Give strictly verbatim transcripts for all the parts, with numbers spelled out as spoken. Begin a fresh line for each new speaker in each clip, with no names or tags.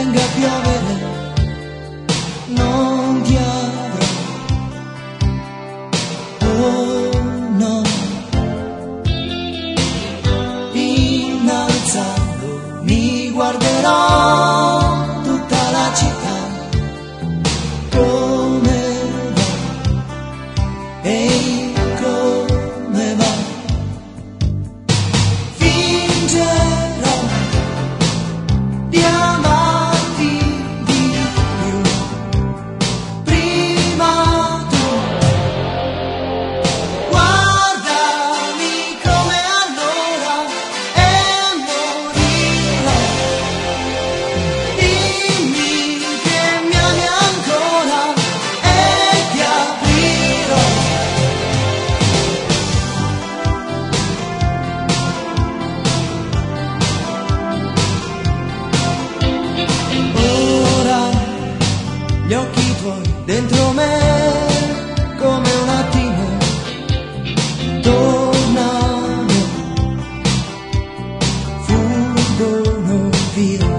venga a piovere non ti avrò, oh no. Innalzando mi guarderò tutta la città come va, ehi come va. Fingerò di amarti di più, prima tu guardami come allora e morirò. Dimmi che mi ami ancora e ti aprirò. Ora gli occhi tuoi dentro me come un attimo tornano, fuggono via.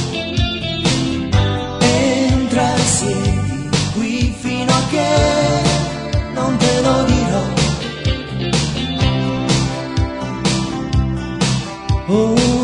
Entra e siedi qui fino a che non te lo dirò. Oh,